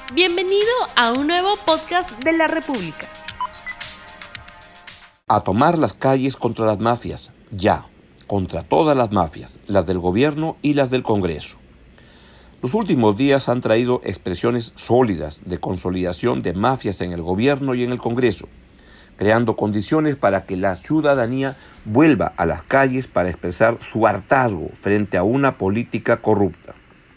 Bienvenido a un nuevo podcast de la República. A tomar las calles contra las mafias, ya, contra todas las mafias, las del gobierno y las del Congreso. Los últimos días han traído expresiones sólidas de consolidación de mafias en el gobierno y en el Congreso, creando condiciones para que la ciudadanía vuelva a las calles para expresar su hartazgo frente a una política corrupta.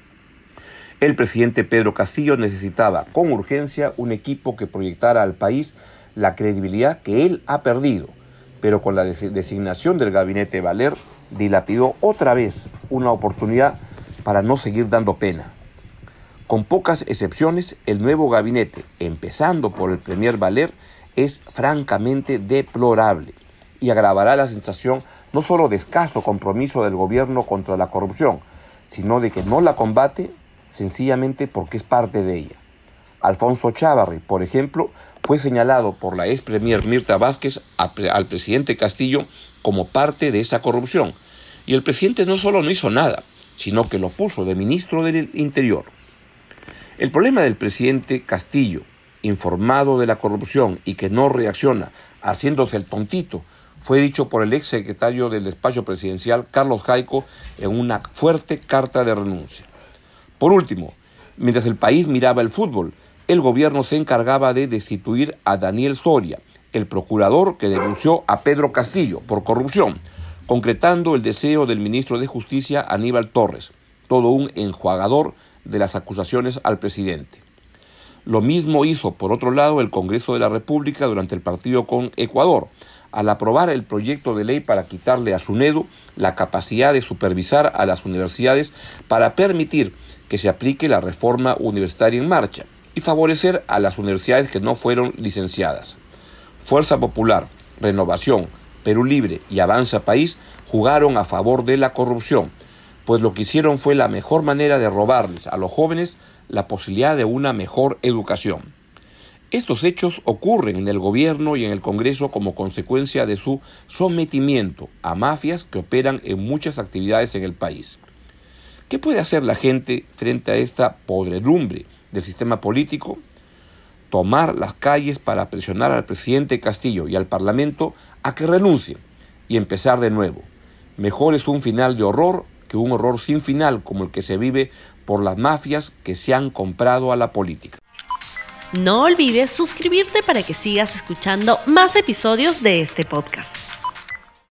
El presidente Pedro Castillo necesitaba con urgencia un equipo que proyectara al país la credibilidad que él ha perdido, pero con la designación del gabinete Valer dilapidó otra vez una oportunidad para no seguir dando pena. Con pocas excepciones, el nuevo gabinete, empezando por el premier Valer, es francamente deplorable y agravará la sensación no solo de escaso compromiso del gobierno contra la corrupción, sino de que no la combate sencillamente porque es parte de ella. Alfonso Chávarri, por ejemplo, fue señalado por la ex premier Mirta Vázquez al presidente Castillo como parte de esa corrupción. Y el presidente no solo no hizo nada, sino que lo puso de ministro del Interior. El problema del presidente Castillo, informado de la corrupción y que no reacciona, haciéndose el tontito, fue dicho por el ex secretario del despacho presidencial, Carlos Jaico, en una fuerte carta de renuncia. Por último, mientras el país miraba el fútbol, el gobierno se encargaba de destituir a Daniel Soria, el procurador que denunció a Pedro Castillo por corrupción, concretando el deseo del ministro de Justicia Aníbal Torres, todo un enjuagador de las acusaciones al presidente. Lo mismo hizo, por otro lado, el Congreso de la República durante el partido con Ecuador, al aprobar el proyecto de ley para quitarle a SUNEDU la capacidad de supervisar a las universidades para permitir que se aplique la reforma universitaria en marcha y favorecer a las universidades que no fueron licenciadas. Fuerza Popular, Renovación, Perú Libre y Avanza País jugaron a favor de la corrupción, pues lo que hicieron fue la mejor manera de robarles a los jóvenes la posibilidad de una mejor educación. Estos hechos ocurren en el gobierno y en el Congreso como consecuencia de su sometimiento a mafias que operan en muchas actividades en el país. ¿Qué puede hacer la gente frente a esta podredumbre del sistema político? Tomar las calles para presionar al presidente Castillo y al Parlamento a que renuncien y empezar de nuevo. Mejor es un final de horror que un horror sin final como el que se vive por las mafias que se han comprado a la política. No olvides suscribirte para que sigas escuchando más episodios de este podcast.